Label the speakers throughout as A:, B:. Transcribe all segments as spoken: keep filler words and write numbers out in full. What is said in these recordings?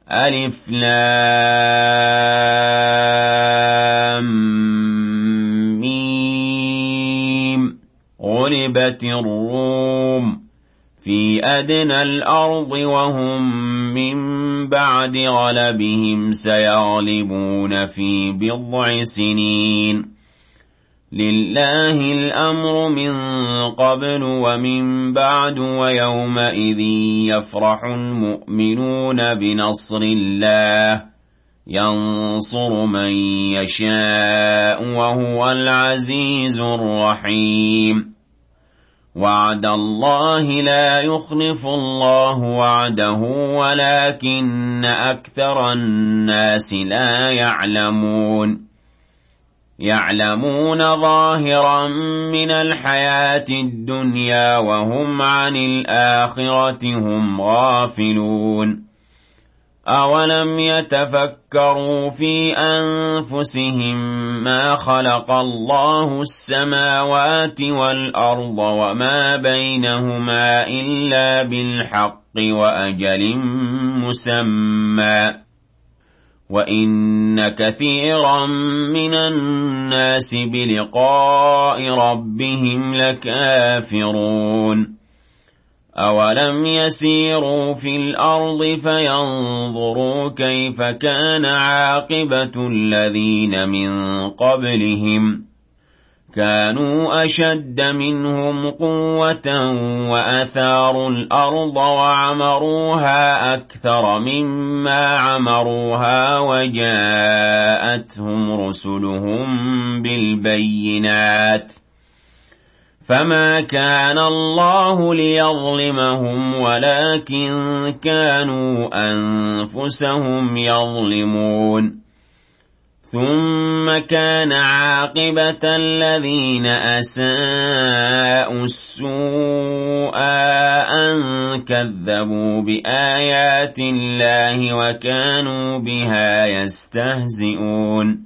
A: ألف لام ميم غلبت الروم في أدنى الأرض وهم من بعد غلبهم سيغلبون في بضع سنين لله الأمر من قبل ومن بعد ويومئذ يفرح المؤمنون بنصر الله ينصر من يشاء وهو العزيز الرحيم وعد الله لا يخلف الله وعده ولكن أكثر الناس لا يعلمون يعلمون ظاهرا من الحياة الدنيا وهم عن الآخرة هم غافلون أولم يتفكروا في أنفسهم ما خلق الله السماوات والأرض وما بينهما إلا بالحق وأجل مسمى وإن كثيرا من الناس بلقاء ربهم لكافرون أولم يسيروا في الأرض فينظروا كيف كان عاقبة الذين من قبلهم كانوا أشد منهم قوة وأثاروا الأرض وعمروها أكثر مما عمروها وجاءتهم رسلهم بالبينات فما كان الله ليظلمهم ولكن كانوا أنفسهم يظلمون ثم كان عاقبة الذين أساءوا السوء أن كذبوا بآيات الله وكانوا بها يستهزئون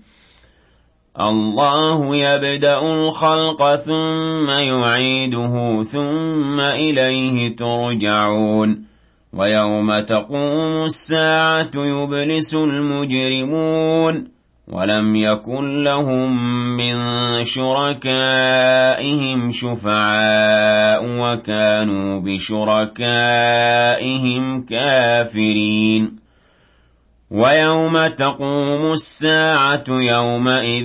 A: الله يبدأ الخلق ثم يعيده ثم إليه ترجعون ويوم تقوم الساعة يبلس المجرمون ولم يكن لهم من شركائهم شفعاء وكانوا بشركائهم كافرين ويوم تقوم الساعة يومئذ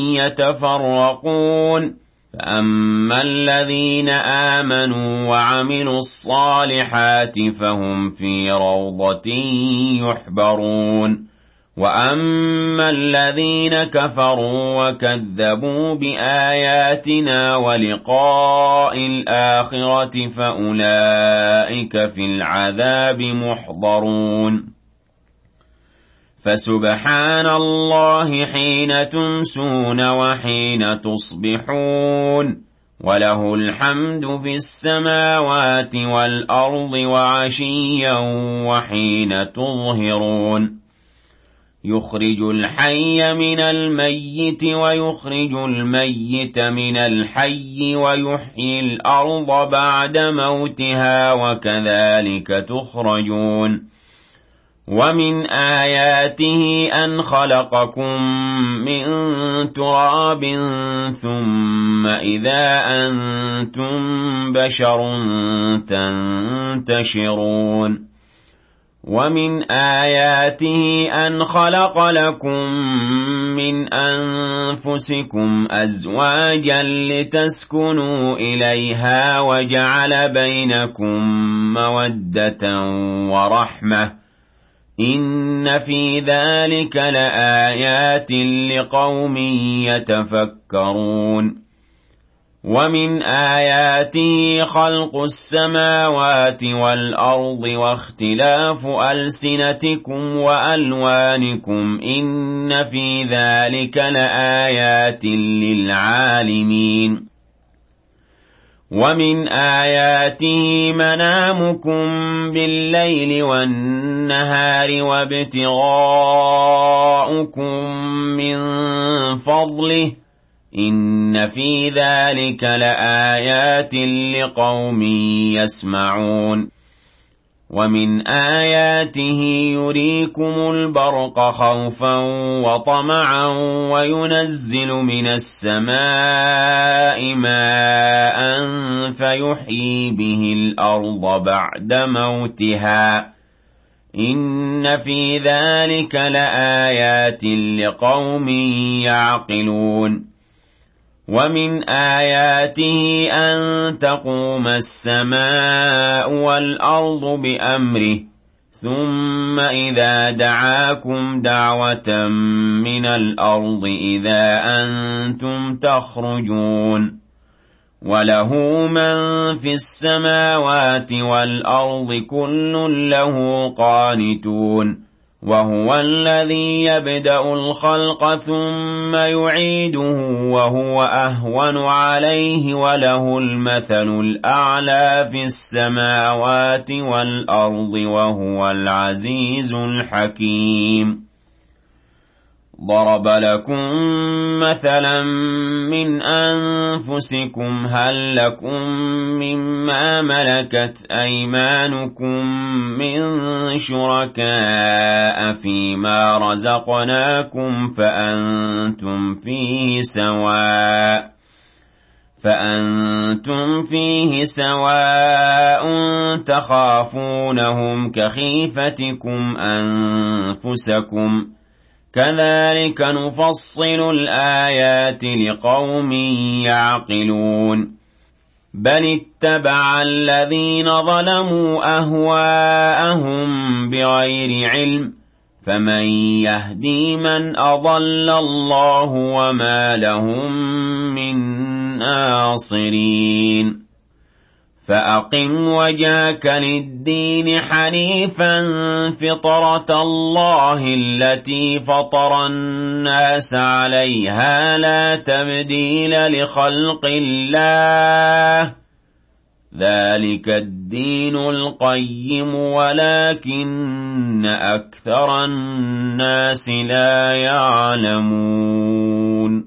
A: يتفرقون فأما الذين آمنوا وعملوا الصالحات فهم في روضة يحبرون وأما الذين كفروا وكذبوا بآياتنا ولقاء الآخرة فأولئك في العذاب محضرون فسبحان الله حين تمسون وحين تصبحون وله الحمد في السماوات والأرض وعشيا وحين تظهرون يخرج الحي من الميت ويخرج الميت من الحي ويحيي الأرض بعد موتها وكذلك تخرجون ومن آياته أن خلقكم من تراب ثم إذا أنتم بشر تنتشرون ومن آياته أن خلق لكم من أنفسكم أزواجا لتسكنوا إليها وجعل بينكم مودة ورحمة إن في ذلك لآيات لقوم يتفكرون ومن آياته خلق السماوات والأرض واختلاف ألسنتكم وألوانكم إن في ذلك لآيات للعالمين ومن آياته منامكم بالليل والنهار وابتغاؤكم من فضله إن في ذلك لآيات لقوم يسمعون ومن آياته يريكم البرق خوفا وطمعا وينزل من السماء ماء فيحيي به الأرض بعد موتها إن في ذلك لآيات لقوم يعقلون ومن آياته أن تقوم السماء والأرض بأمره ثم إذا دعاكم دعوة من الأرض إذا أنتم تخرجون وله من في السماوات والأرض كل له قانتون وهو الذي يبدأ الخلق ثم يعيده وهو أهون عليه وله المثل الأعلى في السماوات والأرض وهو العزيز الحكيم ضرب لكم مثلا من أنفسكم هل لكم مما ملكت أيمانكم من شركاء فيما رزقناكم فأنتم فيه سواء فأنتم فيه سواء تخافونهم كخيفتكم أنفسكم كذلك نفصل الآيات لقوم يعقلون بل اتبع الذين ظلموا أهواءهم بغير علم فمن يهدي من أضل الله وما لهم من ناصرين فأقم وجهك للدين حنيفا فطرة الله التي فطر الناس عليها لا تبديل لخلق الله ذلك الدين القيم ولكن أكثر الناس لا يعلمون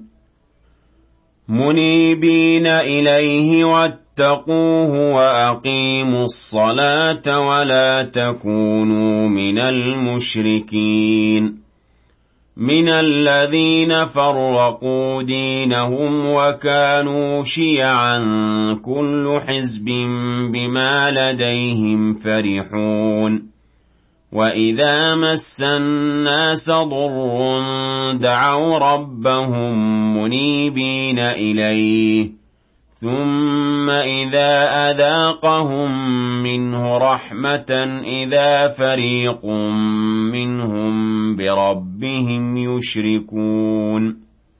A: منيبين إليه واتقوه وأقيموا الصلاة ولا تكونوا من المشركين من الذين فرقوا دينهم وكانوا شيعا كل حزب بما لديهم فرحون وإذا مس الناس ضر دعوا ربهم منيبين إليه ثم إذا أذاقهم منه رحمة إذا فريق منهم بربهم يشركون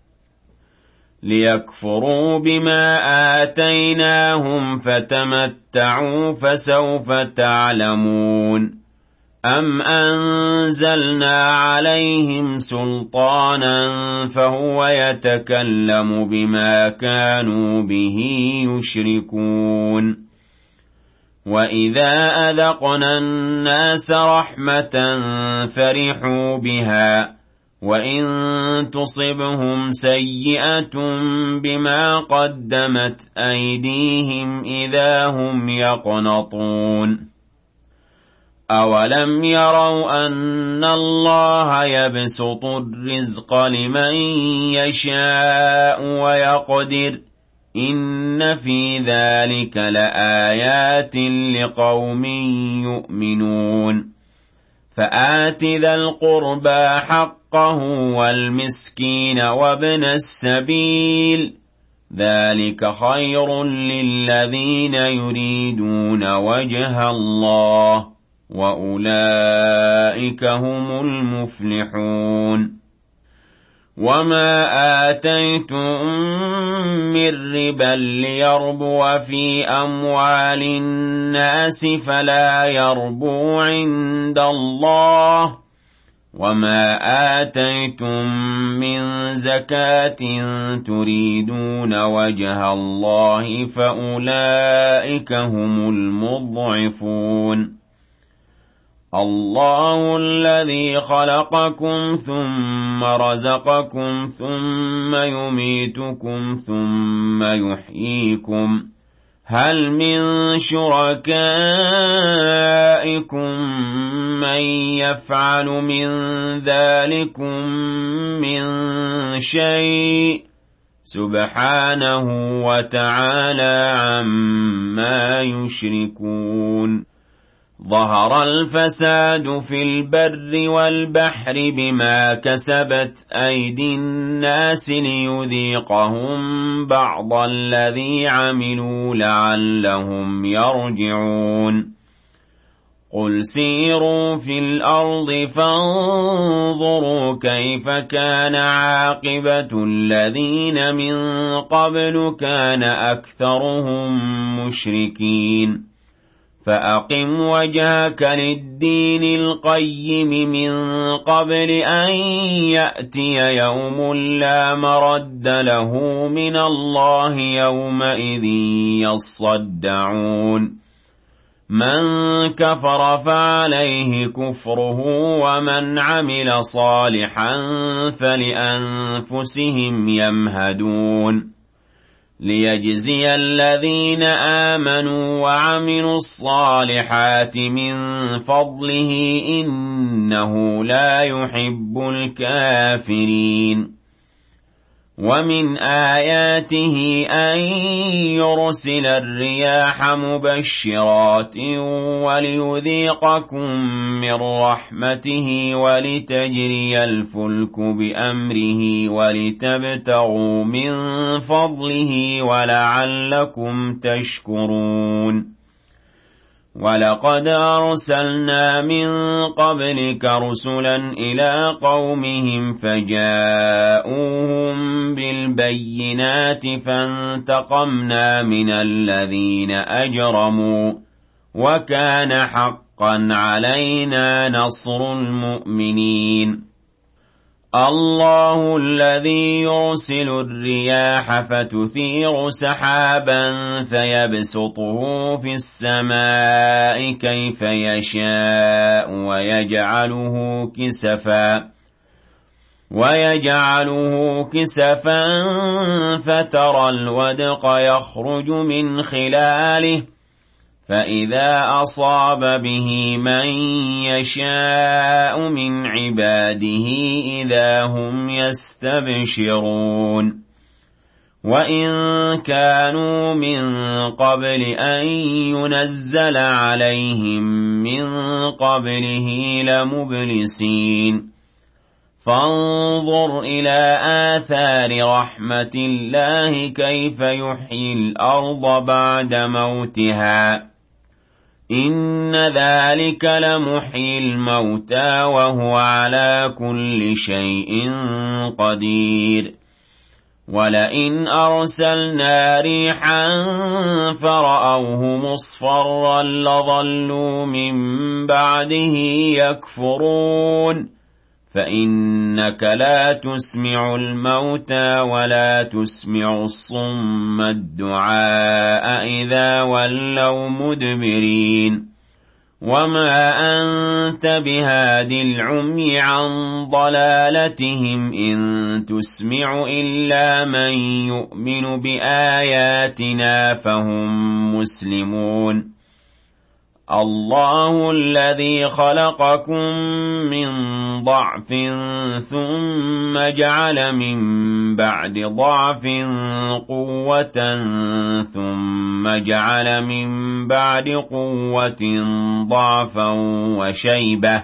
A: ليكفروا بما آتيناهم فتمتعوا فسوف تعلمون أم أنزلنا عليهم سلطانا فهو يتكلم بما كانوا به يشركون وإذا أذقنا الناس رحمة فرحوا بها وإن تصبهم سيئة بما قدمت أيديهم إذا هم يقنطون أولم يروا أن الله يبسط الرزق لمن يشاء ويقدر إن في ذلك لآيات لقوم يؤمنون فآت ذا القربى حقه والمسكين وابن السبيل ذلك خير للذين يريدون وجه الله وأولئك هم المفلحون وما آتيتم من ربا ليربو في أموال الناس فلا يربو عند الله وما آتيتم من زكاة تريدون وجه الله فأولئك هم المضعفون الله الذي خلقكم ثم رزقكم ثم يميتكم ثم يحييكم هل من شركائكم من يفعل من ذلكم من شيء سبحانه وتعالى عما يشركون ظهر الفساد في البر والبحر بما كسبت أيدي الناس ليذيقهم بعض الذي عملوا لعلهم يرجعون قل سيروا في الأرض فانظروا كيف كان عاقبة الذين من قبل كان أكثرهم مشركين فأقم وجهك للدين القيم من قبل أن يأتي يوم لا مرد له من الله يومئذ يصدعون من كفر فعليه كفره ومن عمل صالحا فلأنفسهم يمهدون ليجزي الذين آمنوا وعملوا الصالحات من فضله إنه لا يحب الكافرين ومن آياته أن يرسل الرياح مبشرات وليذيقكم من رحمته ولتجري الفلك بأمره ولتبتغوا من فضله ولعلكم تشكرون ولقد أرسلنا من قبلك رسلا إلى قومهم فجاءوهم بالبينات فانتقمنا من الذين أجرموا وكان حقا علينا نصر المؤمنين الله الذي يرسل الرياح فتثير سحابا فيبسطه في السماء كيف يشاء ويجعله كسفا ويجعله كسفا فترى الودق يخرج من خلاله فإذا أصاب به من يشاء من عباده إذا هم يستبشرون وإن كانوا من قبل أن ينزل عليهم من قبله لمبلسين فانظر إلى آثار رحمة الله كيف يحيي الأرض بعد موتها إن ذلك لمحيي الموتى وهو على كل شيء قدير ولئن أرسلنا ريحا فرأوه مصفرا لظلوا من بعده يكفرون فإنك لا تسمع الموتى ولا تسمع الصم الدعاء إذا ولوا مدبرين وما أنت بهاد العمي عن ضلالتهم إن تسمع إلا من يؤمن بآياتنا فهم مسلمون الله الذي خلقكم من ضعف ثم جعل من بعد ضعف قوة ثم جعل من بعد قوة ضعفا وشيبة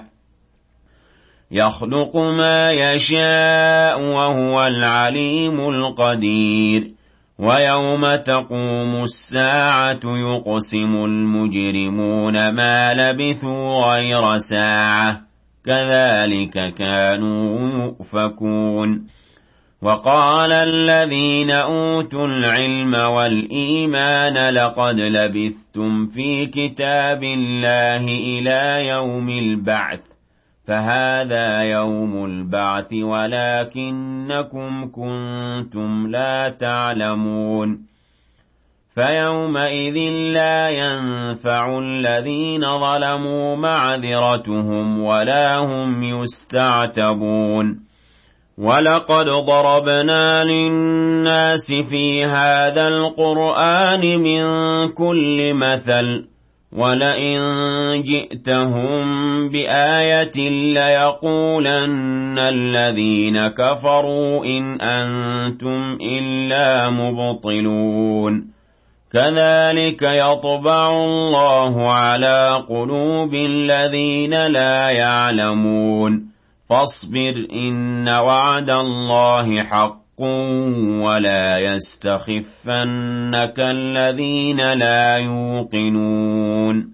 A: يخلق ما يشاء وهو العليم القدير ويوم تقوم الساعة يقسم المجرمون ما لبثوا غير ساعة كذلك كانوا يؤفكون وقال الذين أوتوا العلم والإيمان لقد لبثتم في كتاب الله إلى يوم البعث فهذا يوم البعث ولكنكم كنتم لا تعلمون فيومئذ لا ينفع الذين ظلموا معذرتهم ولا هم يستعتبون وَلَقَدْ ضَرَبْنَا لِلنَّاسِ فِي هَذَا الْقُرْآنِ مِنْ كُلِّ مَثَلٍ وَلَئِنْ جِئْتَهُمْ بِآيَةٍ لَيَقُولَنَّ الَّذِينَ كَفَرُوا إِنْ أَنْتُمْ إِلَّا مُبْطِلُونَ كَذَلِكَ يَطْبَعُ اللَّهُ عَلَى قُلُوبِ الَّذِينَ لَا يَعْلَمُونَ فاصبر إن وعد الله حق ولا يستخفنك الذين لا يوقنون